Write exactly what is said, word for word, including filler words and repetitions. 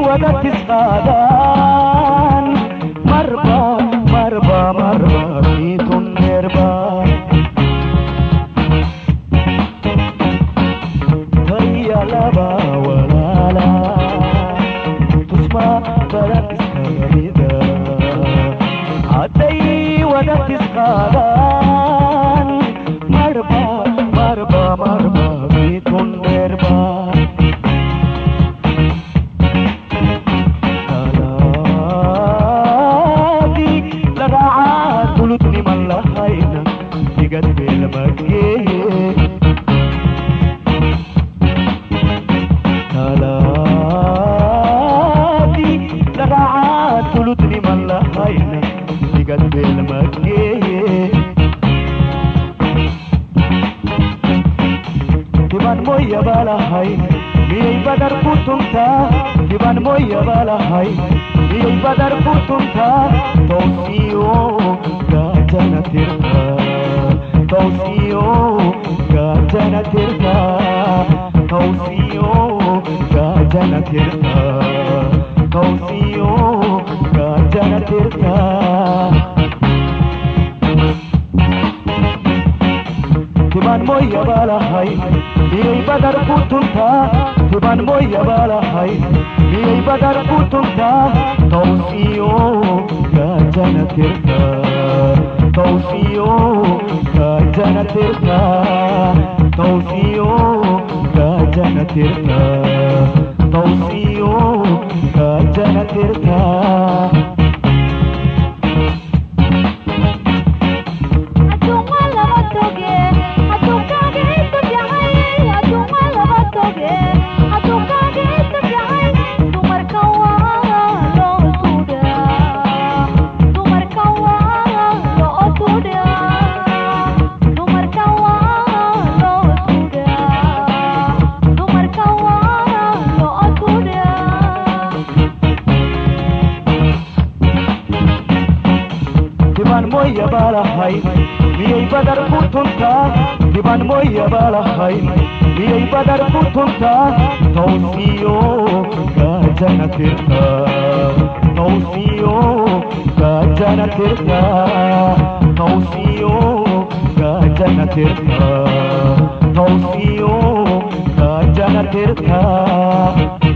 wada tisqaadaan marba marba marba fiitun dheerba taya laba walaala tusma bala iskagamida hadday wada tisqaadaan marba marba marba fiitun dheerba تلتني من لهينا بجد بالمجيه تلاتي لرعات تلتني من لهينا بجد بالمجيه تبان مويا بالهاي ميي بدر كنتمتا تبان مويا بالهاي ميي بدر كنتمتا توصيو جانا ترتا توصيو جانا ترتا توصيو جانا ترتا توصيو جانا ترتا تبان مويا بالهاي ميي بدر كنتمتا تبان مويا بالهاي ميي بدر كنتمتا توصيو جانا ترتا توصيو جانا ترتا توصيو جانا ترتا توصيو جانا ترتا Diban moya balahai miyay badar kutunta Diban moya balahai miyay badar kutunta Tawsiyo gajana tirta Tawsiyo gajana tirta Tawsiyo gajana tirta Tawsiyo gajana tirta